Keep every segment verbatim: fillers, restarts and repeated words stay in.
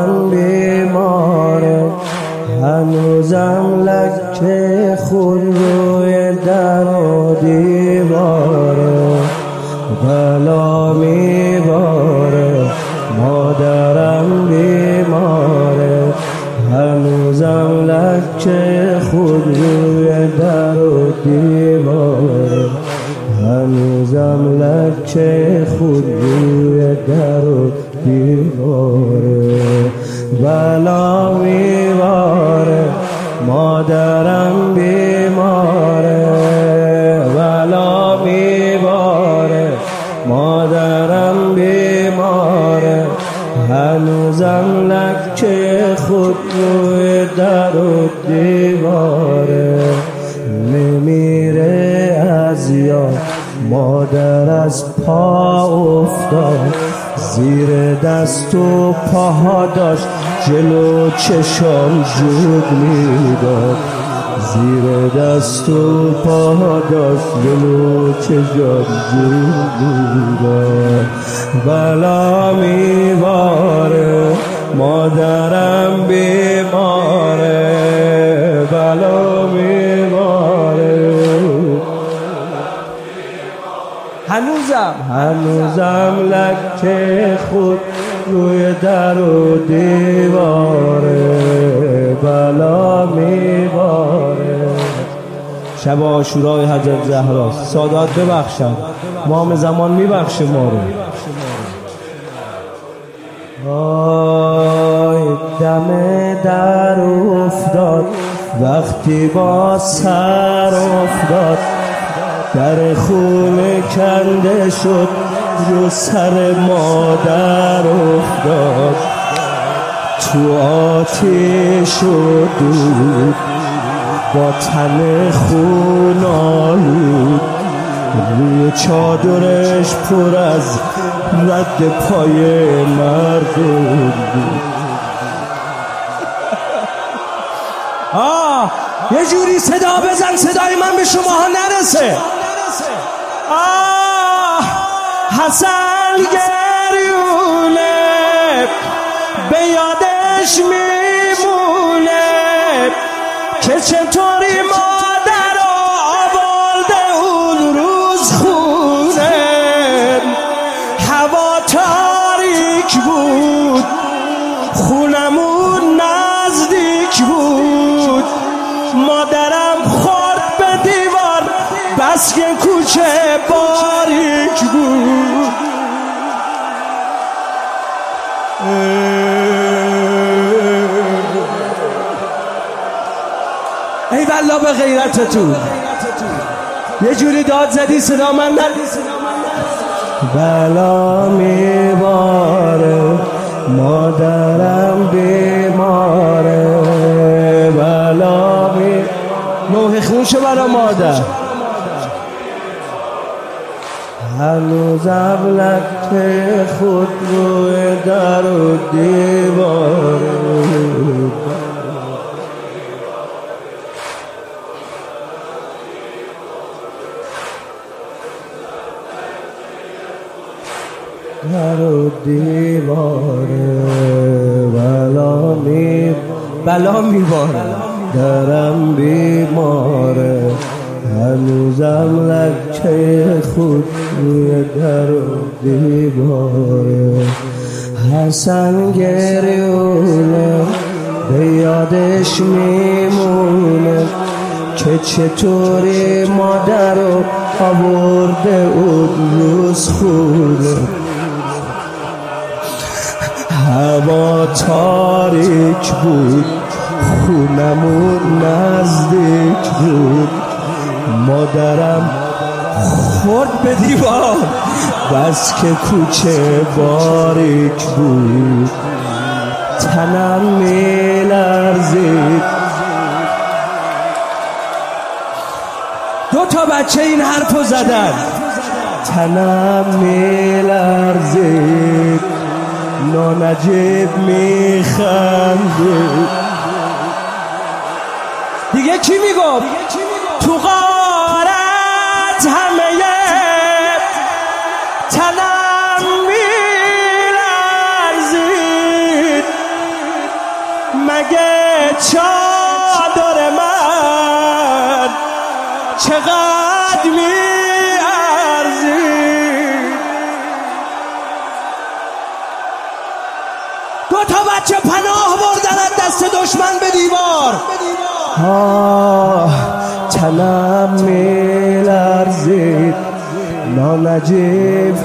مادرم بیماره، هنوزم لکه خون روی در و دیواره. بلا میباره مادرم بیماره، هنوزم لکه خون روی در و دیواره. هنوزم لکه خون روی در و دیواره. بلا میباره مادرم بیماره، بلا میباره مادرم بیماره، هنوزم لکه خود روی در و دیواره. نمیره از یاد مادر از پا افتاد، زیر دست و پاها داشت جلو چشام جود میداد، زیر دست و پاها داشت جلو چشام جود میداد. بلا میباره مادرم بیماره، بلا میباره. هنوزم هنوزم لکه خود روی در و دیواره، بلا میباره. شب عاشورای حضرت زهرا، سادات ببخشن، امام زمان میبخشه ما رو. آی دم در افتاد وقتی با سر افتاد، در خونه کنده شد رو سر مادر افتاد، تو آتیش و دود با تن خون آلود، روی چادرش پر از رد پای مردم بود. آه یه جوری صدا بزن صدای من به شماها نرسه. آه حسن گریونه به یادش میمونه که چطوری مادر آورده اون روز خونه. هوا تاریک بود، خونمون نزدیک بود، مادرم خورد به دیوار بس که کوچه باریک بود. ای والله به غیرتتون یه جوری داد زدی صدا من ندی. بلا میباره مادرم بیماره، بلا می نوح خونشو برا مادر. هنوزم لکه خود روی در و دیواره. در و دیواره بلا می بلا میباره، درم بیماره، هنوزم لکه خود روی در و دیواره. حسن گریونه به یادش میمونه که چطوری مادر رو آورده اون روز خونه. هوا تاریک بود، خونمون نزدیک بود، مادرم خورد به دیوار بس که کوچه باریک بود، تنم میلرزید. دو تا بچه این حرفو زدن، تنم میلرزید، نانجیب میخندید. دیگه کی میگفت تو غارت همه تنم میلرزید، چادر من چقدر میارزی، دو تا بچه پناه بردن از دست دشمن به دیوار. آه تنم میلرزید، نانجیب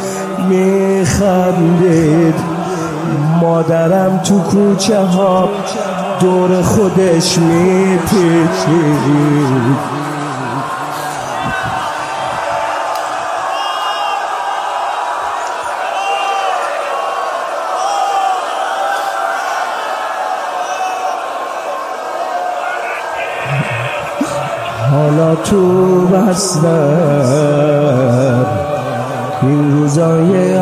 میخندید، مادرم تو کوچه ها دور خودش میپیچید. حالا تو بستر این روزای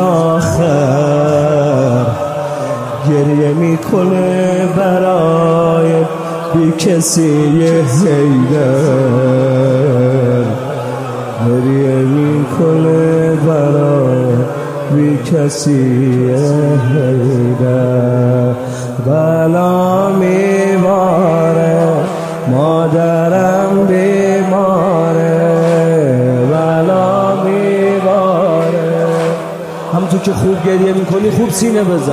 آخر گریه میکنه برای بی کسی حیدر، گریه میکنه برای بی کسی حیدر. بلا میباره مادرم بیماره، بلا میباره. همونطور که خوب گریه میکنی خوب سینه بزن.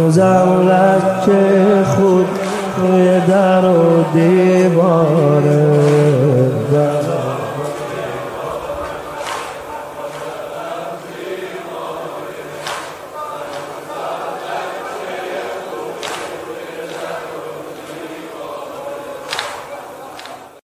هنوزم لکه خود روی در و دیواره.